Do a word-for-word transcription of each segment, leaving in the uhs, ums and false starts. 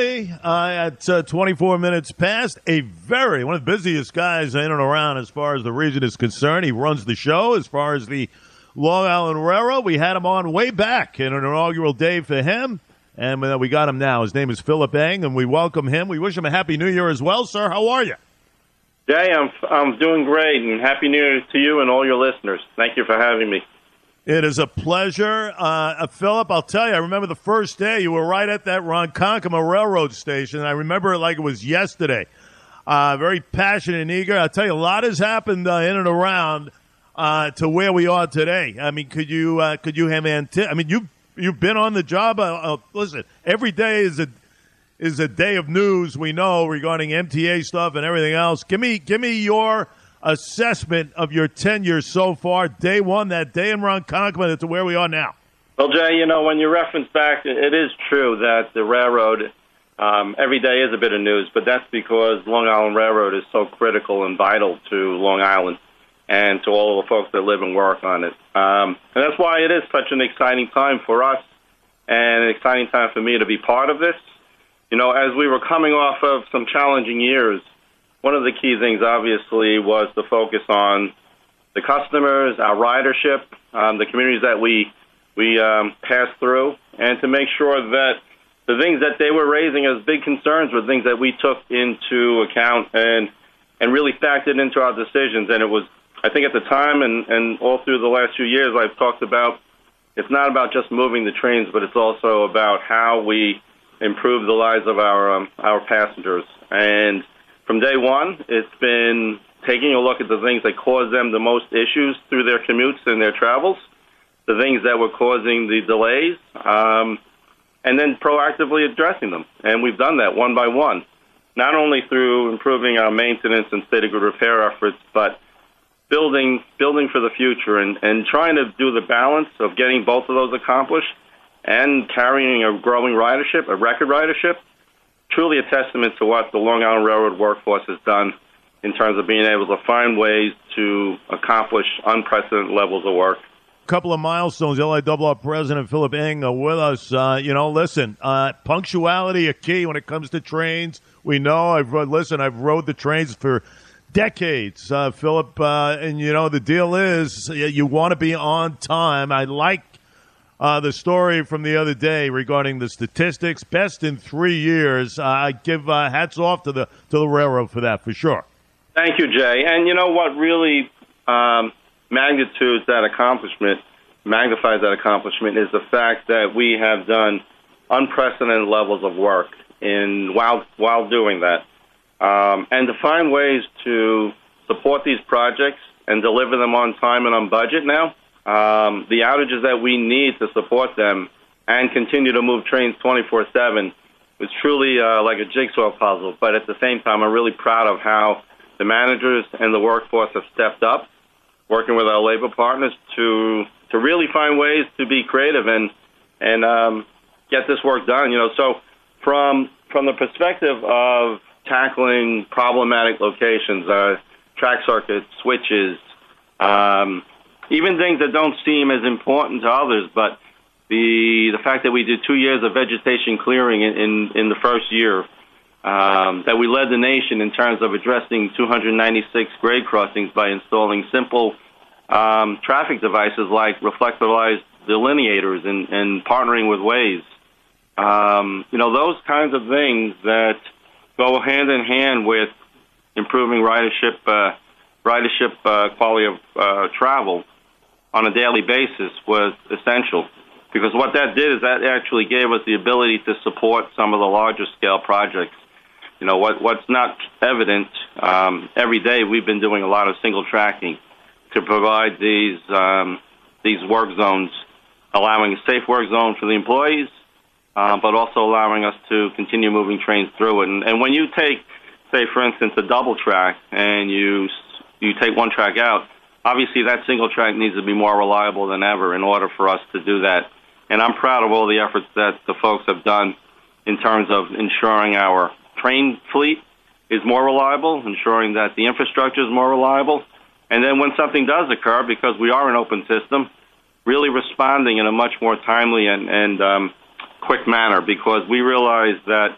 early uh, at uh, twenty-four minutes past. A very, one of the busiest guys in and around as far as the region is concerned. He runs the show as far as the Long Island Railroad. We had him on way back in an inaugural day for him, and uh, we got him now. His name is Philip Eng, and we welcome him. We wish him a Happy New Year as well, sir. How are you? Jay, I'm, I'm doing great, and Happy New Year to you and all your listeners. Thank you for having me. It is a pleasure. Uh, Philip, I'll tell you, I remember the first day you were right at that Ronkonkoma Railroad Station. I remember it like it was yesterday. Uh, very passionate and eager. I'll tell you, a lot has happened uh, in and around uh, to where we are today. I mean, could you uh, could you have anti- I mean, you've, you've been on the job. Uh, uh, listen, every day is a is a day of news, we know, regarding M T A stuff and everything else. Give me give me your assessment of your tenure so far, day one, that day in Ronkonkoma, to where we are now. Well, Jay, you know, when you reference back, it is true that the railroad, um, every day is a bit of news, but that's because Long Island Railroad is so critical and vital to Long Island and to all the folks that live and work on it. Um, and that's why it is such an exciting time for us and an exciting time for me to be part of this. You know, as we were coming off of some challenging years, one of the key things, obviously, was the focus on the customers, our ridership, um, the communities that we we um, pass through, and to make sure that the things that they were raising as big concerns were things that we took into account and and really factored into our decisions. And it was, I think at the time and, and all through the last few years, I've talked about it's not about just moving the trains, but it's also about how we improve the lives of our um, our passengers. And from day one, it's been taking a look at the things that cause them the most issues through their commutes and their travels, the things that were causing the delays, um, and then proactively addressing them. And we've done that one by one, not only through improving our maintenance and state of good repair efforts, but building building for the future and, and trying to do the balance of getting both of those accomplished and carrying a growing ridership, a record ridership. Truly a testament to what the Long Island Railroad workforce has done in terms of being able to find ways to accomplish unprecedented levels of work. A couple of milestones. L I R R President Philip Eng uh, with us. Uh, you know, listen, uh, punctuality a key when it comes to trains. We know, I've rode, listen, I've rode the trains for decades, uh, Philip, uh, and, you know, the deal is you, you want to be on time. I like Uh, the story from the other day regarding the statistics, best in three years. Uh, I give uh, hats off to the to the railroad for that, for sure. Thank you, Jay. And you know what really um, magnitudes that accomplishment, magnifies that accomplishment, is the fact that we have done unprecedented levels of work in while while doing that, um, and to find ways to support these projects and deliver them on time and on budget now. Um, the outages that we need to support them and continue to move trains twenty-four seven was truly uh, like a jigsaw puzzle. But at the same time, I'm really proud of how the managers and the workforce have stepped up, working with our labor partners to to really find ways to be creative and and um, get this work done. You know, so from from the perspective of tackling problematic locations, uh, track circuits, switches. Um, Even things that don't seem as important to others, but the the fact that we did two years of vegetation clearing in, in, in the first year, um, that we led the nation in terms of addressing two hundred ninety-six grade crossings by installing simple um, traffic devices like reflectorized delineators and, and partnering with Waze. Um, you know, those kinds of things that go hand in hand with improving ridership, uh, ridership uh, quality of uh, travel on a daily basis was essential, because what that did is that actually gave us the ability to support some of the larger scale projects. You know, what what's not evident, um, every day we've been doing a lot of single tracking to provide these um, these work zones, allowing a safe work zone for the employees, uh, but also allowing us to continue moving trains through it. And, and when you take, say, for instance, a double track and you you take one track out, obviously, that single track needs to be more reliable than ever in order for us to do that. And I'm proud of all the efforts that the folks have done in terms of ensuring our train fleet is more reliable, ensuring that the infrastructure is more reliable. And then when something does occur, because we are an open system, really responding in a much more timely and, and um, quick manner, because we realize that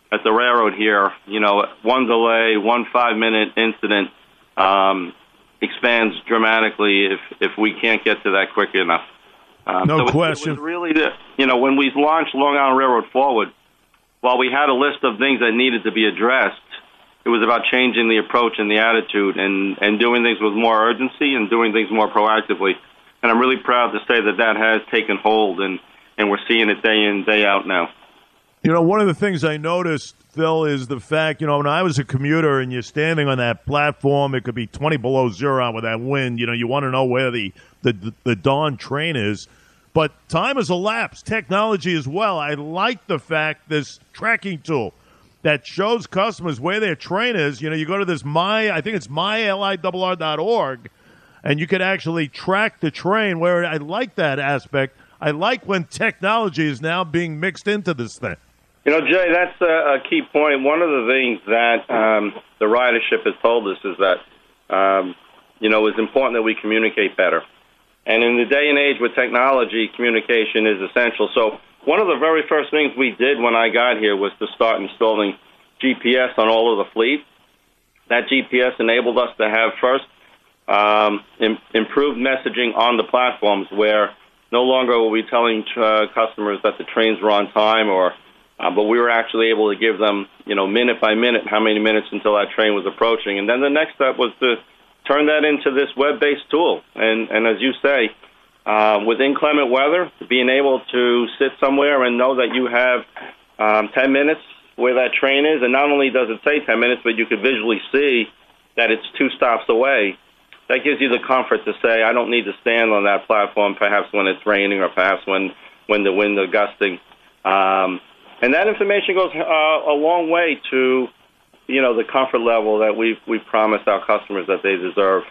at the railroad here, you know, one delay, one five-minute incident um, expands dramatically if, if we can't get to that quick enough. Um, no so question. It, it was really, the, you know, when we launched Long Island Railroad Forward, while we had a list of things that needed to be addressed, it was about changing the approach and the attitude and, and doing things with more urgency and doing things more proactively. And I'm really proud to say that that has taken hold, and, and we're seeing it day in, day out now. You know, one of the things I noticed, Phil, is the fact, you know, when I was a commuter and you're standing on that platform, it could be twenty below zero out with that wind. You know, you want to know where the, the, the dawn train is. But time has elapsed. Technology as well. I like the fact this tracking tool that shows customers where their train is. You know, you go to this my, I think it's my L I R R dot org, and you can actually track the train. Where I like that aspect. I like when technology is now being mixed into this thing. You know, Jay, that's a, a key point. One of the things that um, the ridership has told us is that, um, you know, it's important that we communicate better. And in the day and age with technology, communication is essential. So one of the very first things we did when I got here was to start installing G P S on all of the fleet. That G P S enabled us to have, first, um, im- improved messaging on the platforms where no longer were we telling uh, customers that the trains were on time, or uh, but we were actually able to give them, you know, minute by minute, how many minutes until that train was approaching. And then the next step was to turn that into this web-based tool. And, and as you say, uh, with inclement weather, being able to sit somewhere and know that you have um, ten minutes where that train is, and not only does it say ten minutes, but you could visually see that it's two stops away, that gives you the comfort to say, I don't need to stand on that platform perhaps when it's raining or perhaps when, when the wind is gusting. Um, and that information goes uh, a long way to, you know, the comfort level that we've, we've promised our customers that they deserve.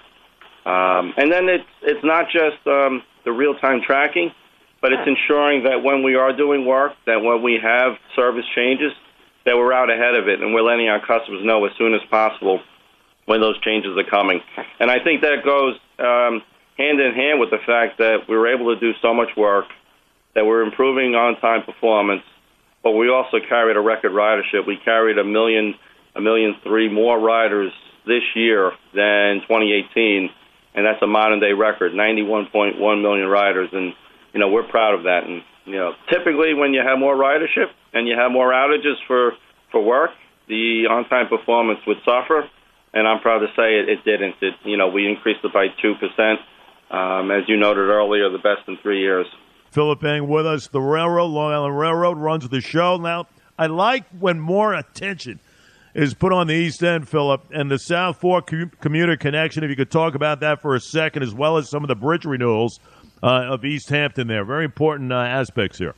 Um, and then it's, it's not just um, the real-time tracking, but it's ensuring that when we are doing work, that when we have service changes, that we're out ahead of it and we're letting our customers know as soon as possible when those changes are coming. And I think that goes um, hand in hand with the fact that we were able to do so much work, that we're improving on-time performance, but we also carried a record ridership. We carried a million, a million three more riders this year than twenty eighteen, and that's a modern-day record, ninety-one point one million riders. And, you know, we're proud of that. And, you know, typically when you have more ridership and you have more outages for, for work, the on-time performance would suffer. And I'm proud to say it, it didn't. It, you know, we increased it by two percent. Um, as you noted earlier, the best in three years. Philip Eng with us. The railroad, Long Island Railroad, runs the show. Now, I like when more attention is put on the East End, Philip, and the South Fork com- commuter connection. If you could talk about that for a second, as well as some of the bridge renewals uh, of East Hampton there. Very important uh, aspects here.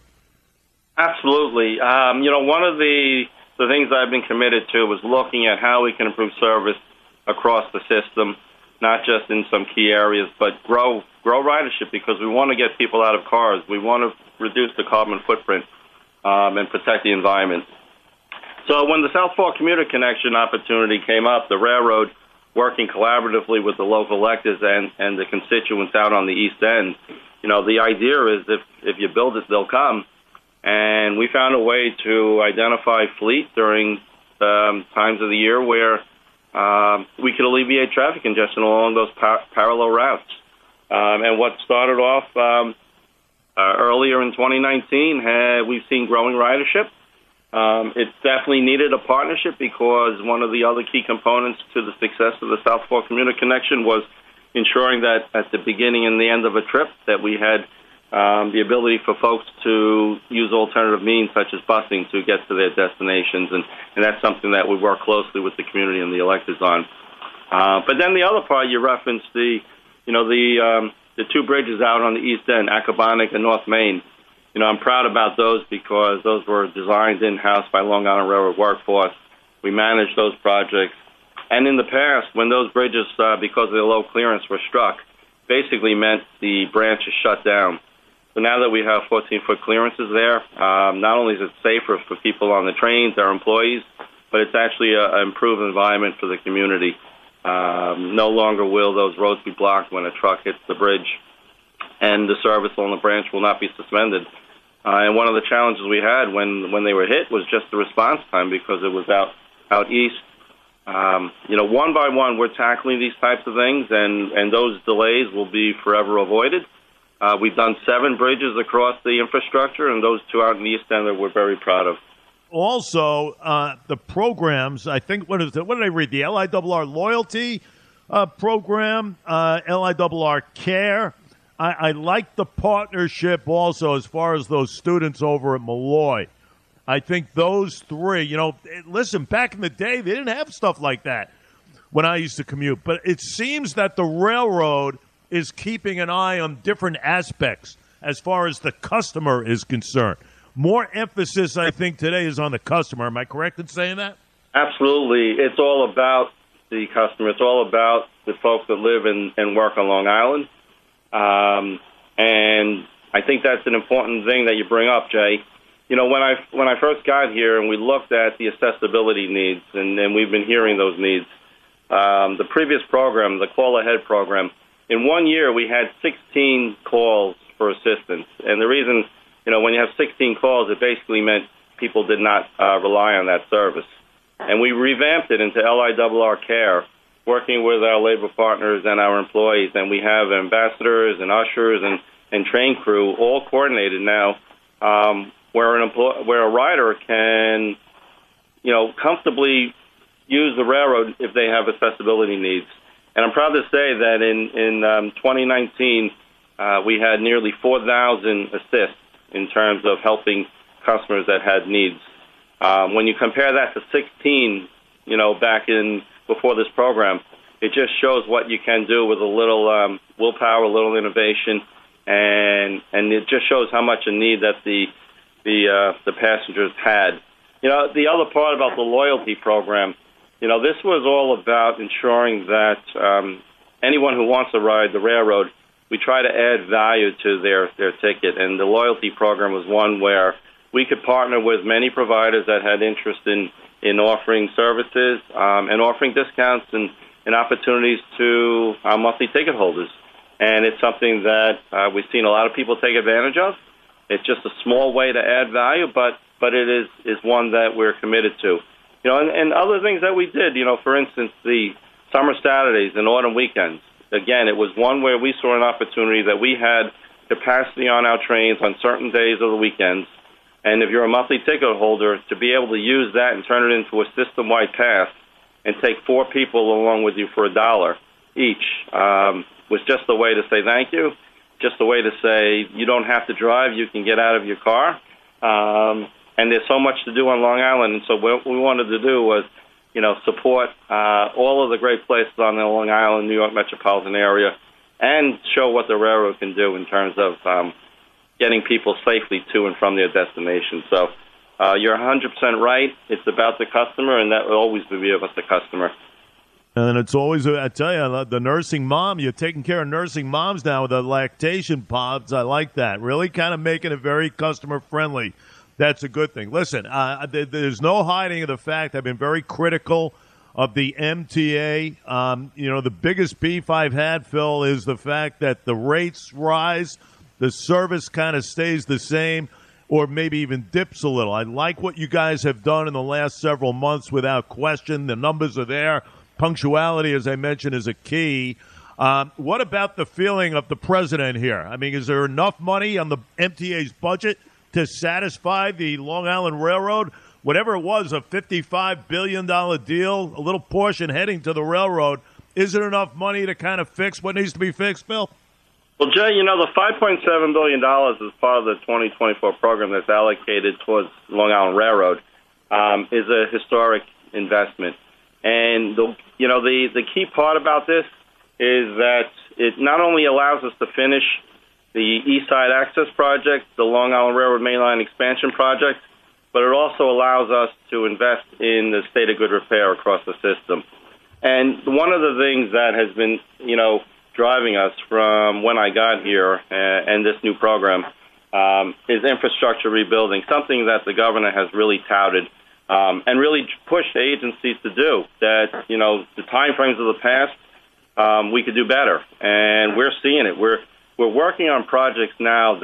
Absolutely. Um, you know, one of the the things I've been committed to was looking at how we can improve service across the system, not just in some key areas, but grow grow ridership, because we want to get people out of cars. We want to reduce the carbon footprint um, and protect the environment. So when the South Fork Commuter Connection opportunity came up, the railroad, working collaboratively with the local electors and, and the constituents out on the East End, you know, the idea is if, if you build it, they'll come. And we found a way to identify fleet during um, times of the year where um, we could alleviate traffic congestion along those par- parallel routes. Um, and what started off um, uh, earlier in twenty nineteen, had, we've seen growing ridership. Um, it definitely needed a partnership, because one of the other key components to the success of the South Fork Commuter Connection was ensuring that at the beginning and the end of a trip that we had Um, the ability for folks to use alternative means such as busing to get to their destinations, and, and that's something that we work closely with the community and the electors on. Uh, but then the other part, you referenced the, you know, the um, the two bridges out on the East End, Accabonac and North Main. You know, I'm proud about those because those were designed in-house by Long Island Railroad workforce. We managed those projects, and in the past, when those bridges, uh, because of the low clearance, were struck, basically meant the branch is shut down. So now that we have fourteen-foot clearances there, um, not only is it safer for people on the trains, our employees, but it's actually an improved environment for the community. Um, no longer will those roads be blocked when a truck hits the bridge, and the service on the branch will not be suspended. Uh, and one of the challenges we had when, when they were hit was just the response time because it was out out east. Um, you know, one by one, we're tackling these types of things, and, and those delays will be forever avoided. Uh, we've done seven bridges across the infrastructure, and those two out in the East End that we're very proud of. Also, uh, the programs, I think, what is it? What did I read? The L I R R Loyalty uh, Program, uh, L I R R Care. I, I like the partnership also as far as those students over at Malloy. I think those three, you know, listen, back in the day, they didn't have stuff like that when I used to commute. But it seems that the railroad is keeping an eye on different aspects as far as the customer is concerned. More emphasis, I think, today is on the customer. Am I correct in saying that? Absolutely. It's all about the customer. It's all about the folks that live and, and work on Long Island. Um, and I think that's an important thing that you bring up, Jay. You know, when I when I first got here and we looked at the accessibility needs, and, and we've been hearing those needs, um, the previous program, the Call Ahead program, in one year we had sixteen calls for assistance. And the reason, you know, when you have sixteen calls, it basically meant people did not uh, rely on that service. And we revamped it into L I R R Care, working with our labor partners and our employees. And we have ambassadors and ushers and, and train crew all coordinated now, um, where an employ- where a rider can, you know, comfortably use the railroad if they have accessibility needs. And I'm proud to say that in, in um, twenty nineteen, uh, we had nearly four thousand assists in terms of helping customers that had needs. Um, when you compare that to sixteen, you know, back in before this program, it just shows what you can do with a little um, willpower, a little innovation, and and it just shows how much a need that the the uh, the passengers had. You know, the other part about the loyalty program, you know, this was all about ensuring that um, anyone who wants to ride the railroad, we try to add value to their, their ticket. And the loyalty program was one where we could partner with many providers that had interest in, in offering services um, and offering discounts and, and opportunities to our monthly ticket holders. And it's something that uh, we've seen a lot of people take advantage of. It's just a small way to add value, but, but it is, is one that we're committed to. You know, and, and other things that we did, you know, for instance, the summer Saturdays and autumn weekends. Again, it was one where we saw an opportunity that we had capacity on our trains on certain days of the weekends. And if you're a monthly ticket holder, to be able to use that and turn it into a system-wide pass and take four people along with you for a dollar each um, was just a way to say thank you, just a way to say you don't have to drive, you can get out of your car. Um, and there's so much to do on Long Island. And so what we wanted to do was, you know, support uh, all of the great places on the Long Island, New York metropolitan area, and show what the railroad can do in terms of um, getting people safely to and from their destination. So uh, you're one hundred percent right. It's about the customer, and that will always be about the customer. And it's always, I tell you, the nursing mom, you're taking care of nursing moms now with the lactation pods. I like that. Really kind of making it very customer-friendly. That's a good thing. Listen, uh, there's no hiding of the fact I've been very critical of the M T A. Um, you know, the biggest beef I've had, Phil, is the fact that the rates rise, the service kind of stays the same, or maybe even dips a little. I like what you guys have done in the last several months without question. The numbers are there. Punctuality, as I mentioned, is a key. Um, what about the feeling of the president here? I mean, is there enough money on the M T A's budget to satisfy the Long Island Railroad? Whatever it was, a fifty-five billion dollars deal, a little portion heading to the railroad. Is it enough money to kind of fix what needs to be fixed, Phil? Well, Jay, you know, the five point seven billion dollars is part of the twenty twenty-four program that's allocated towards Long Island Railroad um, is a historic investment. And, the, you know, the, the key part about this is that it not only allows us to finish the East Side Access Project, the Long Island Railroad Mainline Expansion Project, but it also allows us to invest in the state of good repair across the system. And one of the things that has been, you know, driving us from when I got here uh, and this new program um, is infrastructure rebuilding, something that the governor has really touted um, and really pushed agencies to do. That, you know, the time frames of the past, um, we could do better. And we're seeing it. We're We're working on projects now that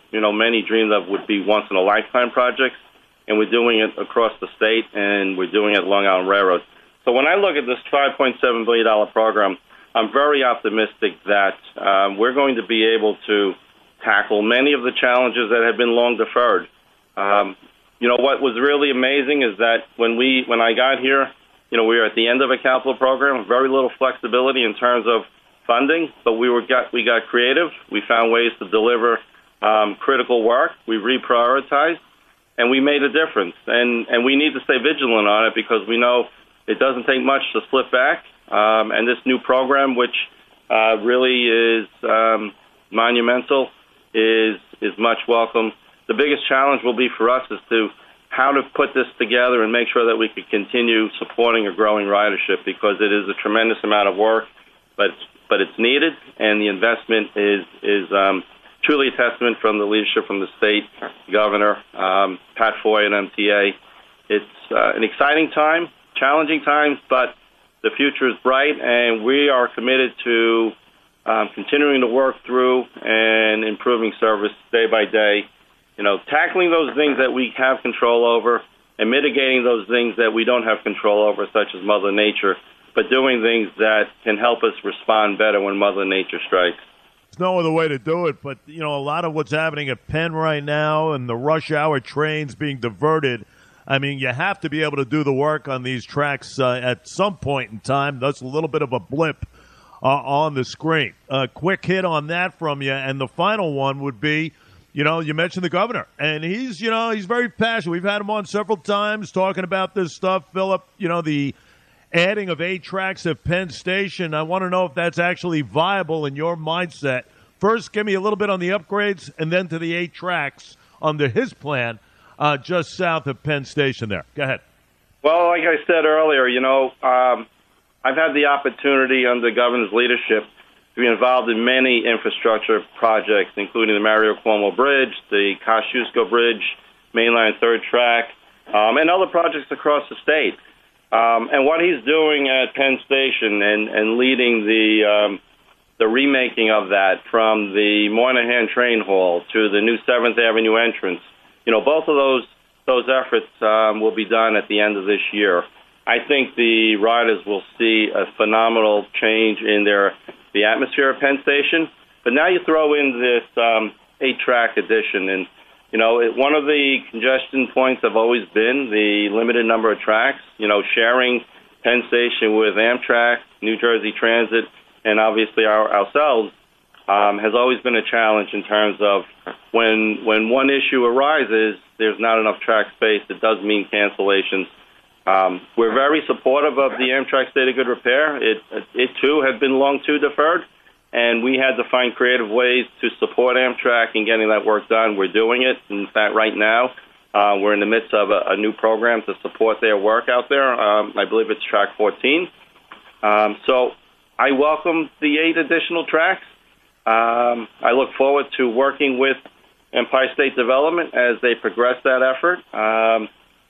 you know, many dreamed of would be once-in-a-lifetime projects, and we're doing it across the state, and we're doing it at Long Island Railroad. So when I look at this five point seven billion dollars program, I'm very optimistic that um, we're going to be able to tackle many of the challenges that have been long deferred. Um, you know, what was really amazing is that when we, when I got here, you know, we were at the end of a capital program, very little flexibility in terms of funding, but we were got we got creative. We found ways to deliver um, critical work. We reprioritized, and we made a difference. And and we need to stay vigilant on it because we know it doesn't take much to slip back. Um, and this new program, which uh, really is um, monumental, is is much welcome. The biggest challenge will be for us is to how to put this together and make sure that we can continue supporting a growing ridership, because it is a tremendous amount of work, but but it's needed, and the investment is is um, truly a testament from the leadership from the state, Governor, um, Pat Foy and M T A. It's uh, an exciting time, challenging times, but the future is bright, and we are committed to um, continuing to work through and improving service day by day. You know, tackling those things that we have control over and mitigating those things that we don't have control over, such as Mother Nature, but doing things that can help us respond better when Mother Nature strikes. There's no other way to do it, but, you know, a lot of what's happening at Penn right now and the rush hour trains being diverted, I mean, you have to be able to do the work on these tracks uh, at some point in time. That's a little bit of a blip uh, on the screen. A quick hit on that from you, and the final one would be, you know, you mentioned the governor, and he's, you know, he's very passionate. We've had him on several times talking about this stuff, Philip, you know, the adding of eight tracks at Penn Station. I want to know if that's actually viable in your mindset. First, give me a little bit on the upgrades, and then to the eight tracks under his plan uh, just south of Penn Station there. Go ahead. Well, like I said earlier, you know, um, I've had the opportunity under the governor's leadership to be involved in many infrastructure projects, including the Mario Cuomo Bridge, the Kosciuszko Bridge, Mainline Third Track, um, and other projects across the state. Um, and what he's doing at Penn Station and, and leading the um, the remaking of that from the Moynihan Train Hall to the new seventh Avenue entrance, you know, both of those those efforts um, will be done at the end of this year. I think the riders will see a phenomenal change in their the atmosphere of Penn Station. But now you throw in this um, eight-track addition, and you know, it, one of the congestion points have always been the limited number of tracks. You know, sharing Penn Station with Amtrak, New Jersey Transit, and obviously our, ourselves um, has always been a challenge in terms of when when one issue arises, there's not enough track space. It does mean cancellations. Um, we're very supportive of the Amtrak State of Good Repair. It, it too had been long too deferred, and we had to find creative ways to support Amtrak in getting that work done. We're doing it. In fact, right now, uh, we're in the midst of a, a new program to support their work out there. Um, I believe it's Track fourteen. Um, so I welcome the eight additional tracks. Um, I look forward to working with Empire State Development as they progress that effort. Um,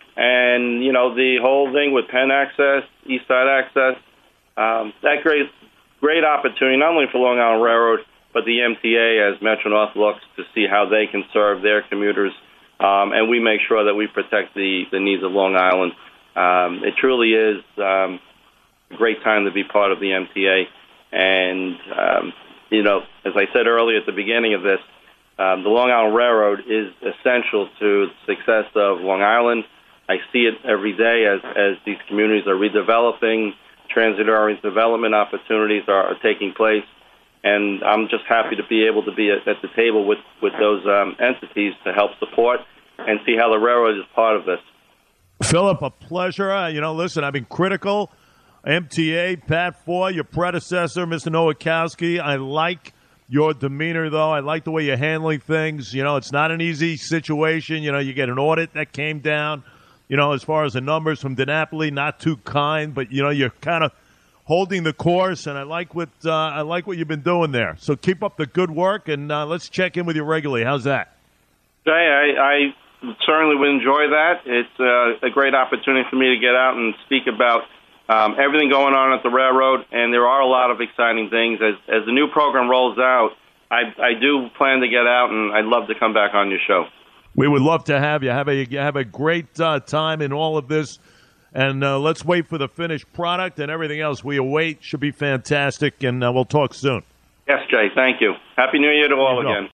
and, you know, the whole thing with Penn Access, East Side Access, um, that great great opportunity, not only for Long Island Railroad, but the M T A as Metro-North looks to see how they can serve their commuters. Um, and we make sure that we protect the, the needs of Long Island. Um, it truly is um, a great time to be part of the M T A. And, um, you know, as I said earlier at the beginning of this, um, the Long Island Railroad is essential to the success of Long Island. I see it every day as, as these communities are redeveloping, transit-oriented development opportunities are, are taking place, and I'm just happy to be able to be at, at the table with, with those um, entities to help support and see how the railroad is part of this. Philip, a pleasure. Uh, you know, listen, I've been critical. M T A, Pat Foy, your predecessor, Mister Nowakowski. I like your demeanor, though. I like the way you're handling things. You know, it's not an easy situation. You know, you get an audit that came down. You know, as far as the numbers from DiNapoli, not too kind, but you know, you're kind of holding the course, and I like what uh, I like what you've been doing there. So keep up the good work, and uh, let's check in with you regularly. How's that? Jay, I, I certainly would enjoy that. It's uh, a great opportunity for me to get out and speak about um, everything going on at the railroad, and there are a lot of exciting things as as the new program rolls out. I, I do plan to get out, and I'd love to come back on your show. We would love to have you. Have a have a great uh, time in all of this, and uh, let's wait for the finished product and everything else we await. Should be fantastic, and uh, we'll talk soon. Yes, Jay. Thank you. Happy New Year to all again.